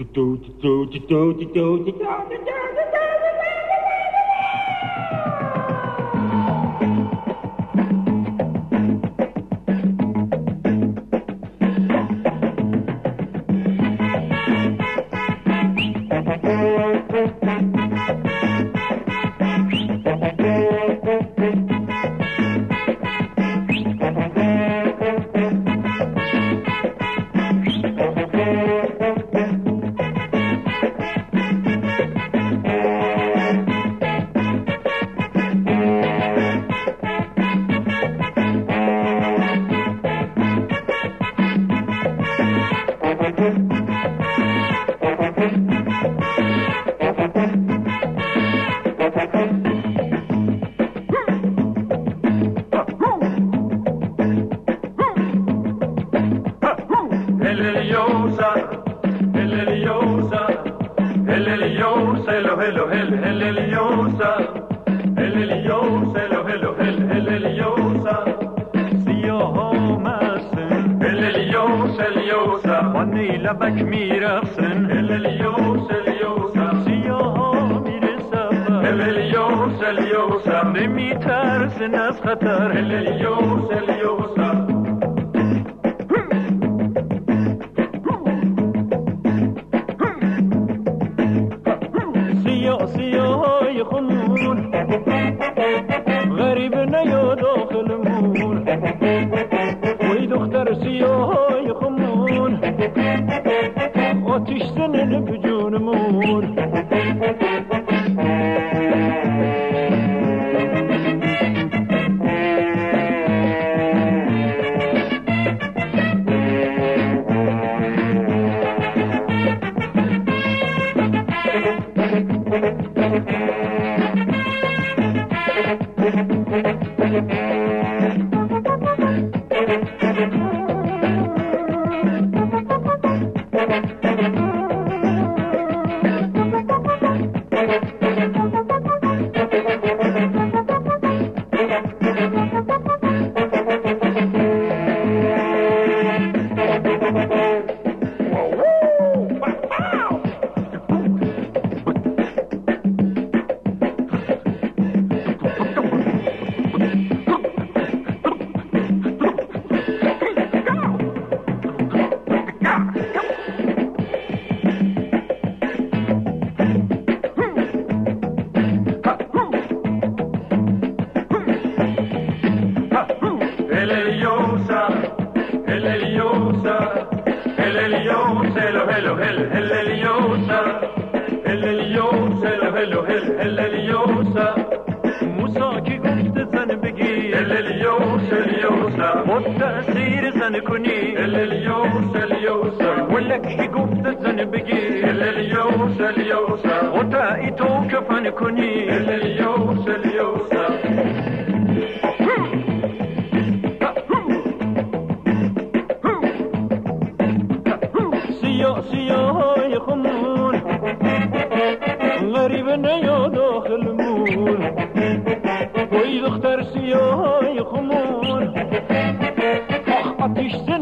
لبک میرقصن الیوس الیوسا سیاها میرسن الیوس الیوسا نمیترسن از خطر الیوس الیوسا سیاهای خمون غریب نیا داخلمون وی دختر سیاهای خمون آتش زنن به جونمون موسا که گفت زن بگی الیوس الیوسا خود تأثیر زن کنی الیوس الیوسا ولک که گفت زن بگی الیوس الیوسا خود ای تو کفن کنی الیوس الیوسا سیاهای خمون غریب نیا داخلمون وی دختر سیاهای خمون آتش